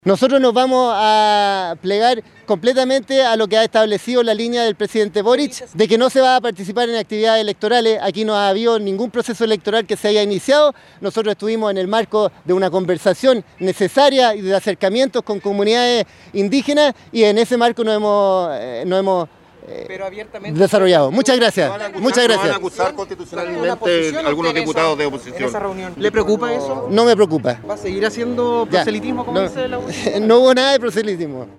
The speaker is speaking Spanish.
Nosotros nos vamos a plegar completamente a lo que ha establecido la línea del presidente Boric, de que no se va a participar en actividades electorales. Aquí no ha habido ningún proceso electoral que se haya iniciado. Nosotros estuvimos en el marco de una conversación necesaria y de acercamientos con comunidades indígenas y en ese marco nos hemos pero abiertamente desarrollado. Muchas gracias. Muchas gracias. ¿Van a acusar constitucionalmente algunos diputados de oposición en esa reunión? ¿Le preocupa eso? No me preocupa. ¿Va a seguir haciendo proselitismo como dice la oposición? No hubo nada de proselitismo.